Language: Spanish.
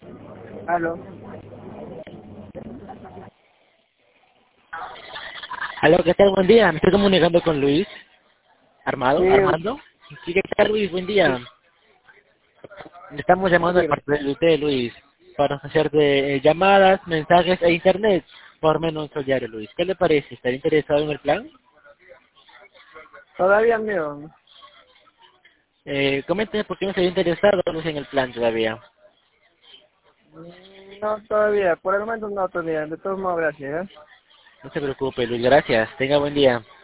Aló. Aló, ¿qué tal? Buen día. Me estoy comunicando con Luis. Sí, Armando. Sí, ¿qué tal, Luis? Buen día. Le estamos llamando de dígame. parte de usted, Luis, para hacerte llamadas, mensajes e internet por menos diario, Luis. ¿Qué le parece? ¿Estaría interesado en el plan? Todavía mío. Coménteme por qué no estaría interesado, Luis, en el plan todavía. No, todavía. Por el momento no todavía. De todos modos, gracias. ¿Eh? No se preocupe, Luis. Gracias. Tenga buen día.